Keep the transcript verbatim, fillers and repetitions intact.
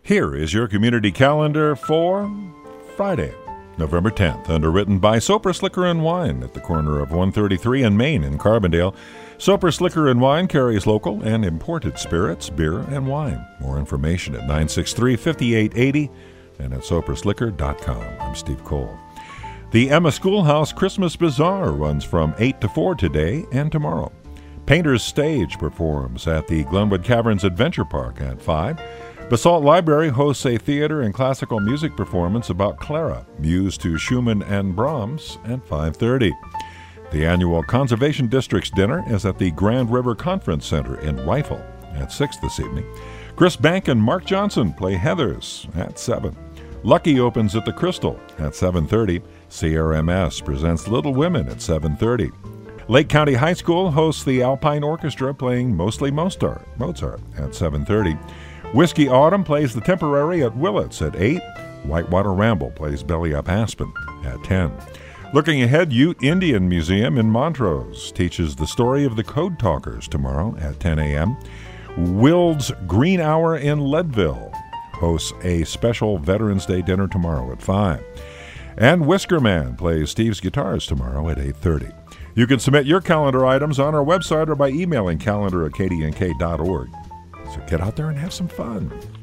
Here is your community calendar for Friday, November tenth, underwritten by Sopris Liquor and Wine at the corner of one thirty-three and Main in Carbondale. Sopris Liquor and Wine carries local and imported spirits, beer, and wine. More information at nine six three, five eight eight zero and at sopris liquor dot com. I'm Steve Cole. The Emma Schoolhouse Christmas Bazaar runs from eight to four today and tomorrow. Painter's Stage performs at the Glenwood Caverns Adventure Park at five. Basalt Library hosts a theater and classical music performance about Clara, muse to Schumann and Brahms, at five thirty. The annual Conservation District's dinner is at the Grand River Conference Center in Rifle at six this evening. Chris Bank and Mark Johnson play Heathers at seven. Lucky opens at the Crystal at seven thirty. C R M S presents Little Women at seven thirty. Lake County High School hosts the Alpine Orchestra playing Mostly Mozart, Mozart at seven thirty. Whiskey Autumn plays The Temporary at Willits at eight. Whitewater Ramble plays Belly Up Aspen at ten. Looking ahead, Ute Indian Museum in Montrose teaches the story of the Code Talkers tomorrow at ten a.m. Wild's Green Hour in Leadville hosts a special Veterans Day dinner tomorrow at five. And Whisker Man plays Steve's Guitars tomorrow at eight thirty. You can submit your calendar items on our website or by emailing calendar at k d n k dot org. So get out there and have some fun.